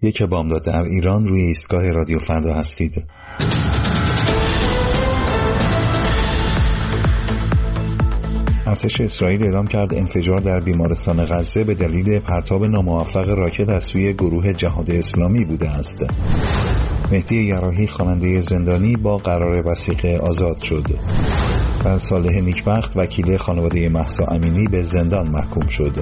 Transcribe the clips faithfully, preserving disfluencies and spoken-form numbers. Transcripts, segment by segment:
یک بامداد در ایران، روی ایستگاه رادیو فردا هستید. ارتش اسرائیل اعلام کرد انفجار در بیمارستان غزه به دلیل پرتاب ناموفق راکت از سوی گروه جهاد اسلامی بوده است. مهدی یراحی خواننده زندانی با قرار وثیقه آزاد شد و صالح نیکبخت وکیل خانواده مهسا امینی به زندان محکوم شد.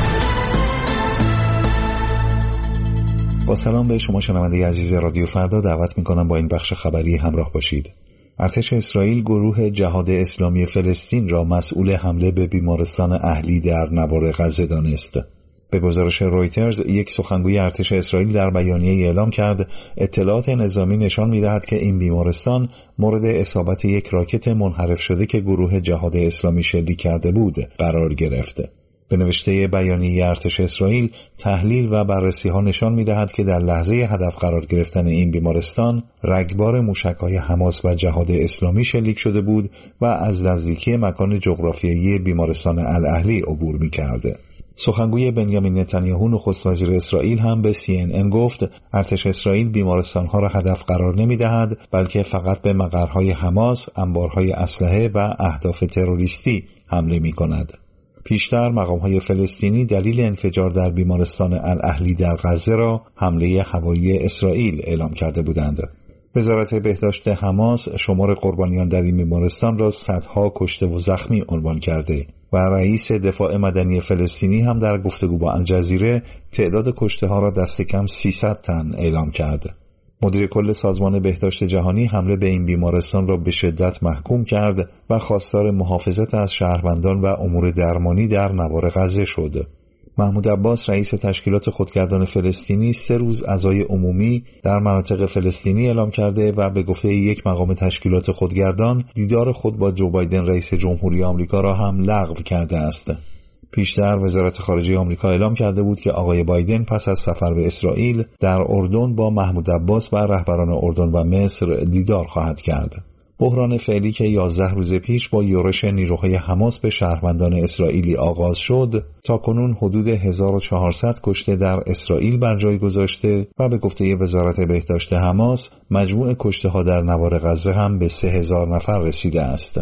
با سلام به شما شنونده عزیز رادیو فردا، دعوت میکنم با این بخش خبری همراه باشید. ارتش اسرائیل گروه جهاد اسلامی فلسطین را مسئول حمله به بیمارستان اهلی در نوار غزه دانست. به گزارش رویترز، یک سخنگوی ارتش اسرائیل در بیانیه اعلام کرد اطلاعات نظامی نشان می‌دهد که این بیمارستان مورد اصابت یک راکت منحرف شده که گروه جهاد اسلامی شلیک کرده بود قرار گرفت. به نوشته بیانیه ارتش اسرائیل، تحلیل و بررسی ها نشان می‌دهد که در لحظه هدف قرار گرفتن این بیمارستان رگبار موشک‌های حماس و جهاد اسلامی شلیک شده بود و از نزدیکی مکان جغرافیایی بیمارستان الاهلی عبور می‌کرد. سخنگوی بنیامین نتانیاهو نخست وزیر اسرائیل هم به سی ان ان گفت ارتش اسرائیل بیمارستان‌ها را هدف قرار نمی‌دهد، بلکه فقط به مقرهای حماس، انبارهای اسلحه و اهداف تروریستی حمله می‌کند. پیشتر مقام‌های فلسطینی دلیل انفجار در بیمارستان الاهلی در غزه را حمله هوایی اسرائیل اعلام کرده بودند. وزارت بهداشت حماس شمار قربانیان در این بیمارستان را صدها کشته و زخمی عنوان کرده و رئیس دفاع مدنی فلسطینی هم در گفتگو با الجزیره تعداد کشته ها را دست کم سیصد تن اعلام کرد. مدیر کل سازمان بهداشت جهانی حمله به این بیمارستان را به شدت محکوم کرد و خواستار محافظت از شهروندان و امور درمانی در نوار غزه شد. محمود عباس رئیس تشکیلات خودگردان فلسطینی سه روز عزای عمومی در مناطق فلسطینی اعلام کرده و به گفته یک مقام تشکیلات خودگردان دیدار خود با جو بایدن رئیس جمهوری آمریکا را هم لغو کرده است. پیشتر وزارت خارجه آمریکا اعلام کرده بود که آقای بایدن پس از سفر به اسرائیل در اردن با محمود عباس و رهبران اردن و مصر دیدار خواهد کرد. بحران فعلی که یازده روز پیش با یورش نیروهای حماس به شهروندان اسرائیلی آغاز شد، تاکنون حدود هزار و چهارصد کشته در اسرائیل بر جای گذاشته و به گفته وزارت بهداشت حماس مجموع کشته ها در نوار غزه هم به سه هزار نفر رسیده است.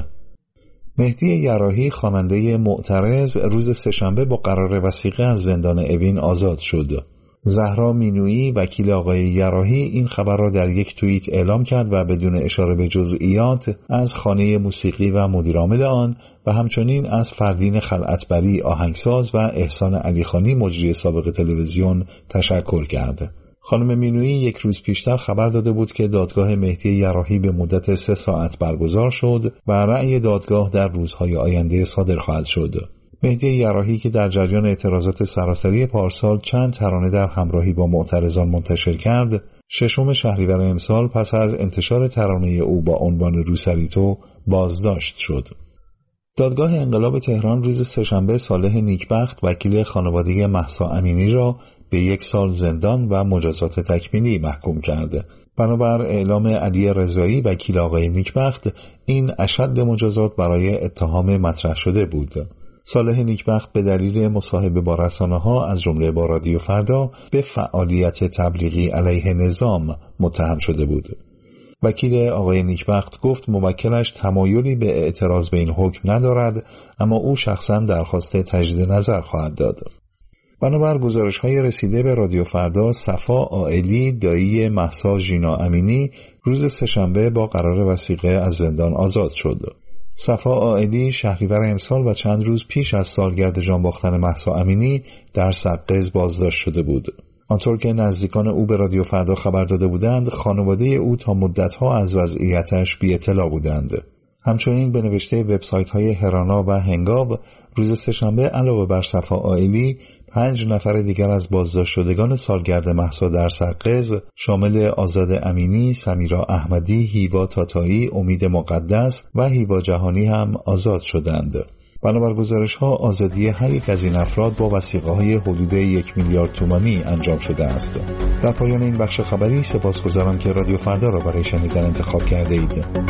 مهدی یراحی خواننده معترض روز سه‌شنبه با قرار وثیقه از زندان اوین آزاد شد. زهرا مینویی وکیل آقای یراحی این خبر را در یک توییت اعلام کرد و بدون اشاره به جزئیات از خانه موسیقی و مدیرعامل آن و همچنین از فردین خلعتبری آهنگساز و احسان علیخانی مجری سابق تلویزیون تشکر کرد. خانم مینویی یک روز پیشتر خبر داده بود که دادگاه مهدی یراحی به مدت سه ساعت برگزار شد و رأی دادگاه در روزهای آینده صادر خواهد شد. مهدی یراحی که در جریان اعتراضات سراسری پارسال چند ترانه در همراهی با معترضان منتشر کرد، ششم شهریور امسال پس از انتشار ترانه او با عنوان روسریتو بازداشت شد. دادگاه انقلاب تهران روز سه‌شنبه صالح نیکبخت وکیل خانواده مهسا امینی را به یک سال زندان و مجازات تکمیلی محکوم کرده. بنابر اعلام علی رضایی وکیل آقای نیکبخت، این اشد مجازات برای اتهام مطرح شده بود. صالح نیکبخت به دلیل مصاحبه با رسانه‌ها از جمله با رادیو فردا به فعالیت تبلیغی علیه نظام متهم شده بود. وکیل آقای نیکبخت گفت موکلش تمایلی به اعتراض به این حکم ندارد، اما او شخصا درخواست تجدید نظر خواهد داد. بنابر گزارش‌های رسیده به رادیو فردا، صفا عائلی دایی مهسا ژینا امینی روز سه‌شنبه با قرار وثیقه از زندان آزاد شد. صفا عائلی شهریور امسال و چند روز پیش از سالگرد جان باختن مهسا امینی در سقز بازداشت شده بود. آنطور که نزدیکان او به رادیو فردا خبر داده بودند، خانواده او تا مدت‌ها از وضعیتش بی اطلاع بودند. همچنین به نوشته وبسایت‌های هرانا و هنگاب، روز سه‌شنبه علاوه بر صفا عائلی، پنج نفر دیگر از بازداشت شدگان سالگرد مهسا در سقز شامل آزاد امینی، سمیرا احمدی، هیوا تاتایی، امید مقدس و هیوا جهانی هم آزاد شدند. بنابر گزارش‌ها آزادی هر یک از این افراد با وثیقه‌های حدود یک میلیارد تومانی انجام شده است. در پایان این بخش خبری سپاسگزارم که رادیو فردا را برای شنیدن انتخاب کرده اید.